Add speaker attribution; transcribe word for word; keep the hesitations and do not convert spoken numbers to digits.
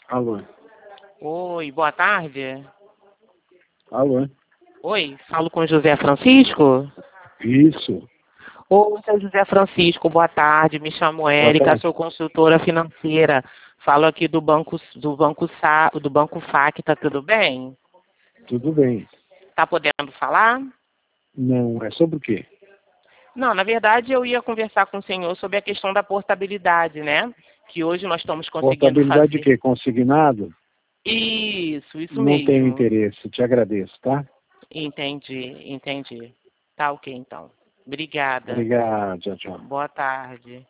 Speaker 1: Alô?
Speaker 2: Oi, boa tarde.
Speaker 1: Alô?
Speaker 2: Oi, falo com José Francisco?
Speaker 1: Isso.
Speaker 2: Oi, seu José Francisco, boa tarde. Me chamo
Speaker 1: Boa
Speaker 2: Érica,
Speaker 1: tarde.
Speaker 2: sou consultora financeira. Falo aqui do Banco do Banco Sa, do Banco F A C, tá tudo bem?
Speaker 1: Tudo bem.
Speaker 2: Tá podendo falar?
Speaker 1: Não, é sobre o quê?
Speaker 2: Não, na verdade eu ia conversar com o senhor sobre a questão da portabilidade, né? Que hoje nós estamos conseguindo
Speaker 1: Portabilidade de
Speaker 2: fazer.
Speaker 1: quê? Consignado?
Speaker 2: Isso, isso
Speaker 1: Não tenho
Speaker 2: mesmo.
Speaker 1: interesse. Te agradeço, tá?
Speaker 2: Entendi, entendi. Tá ok, então. Obrigada.
Speaker 1: Obrigado. Tchau, tchau.
Speaker 2: Boa tarde.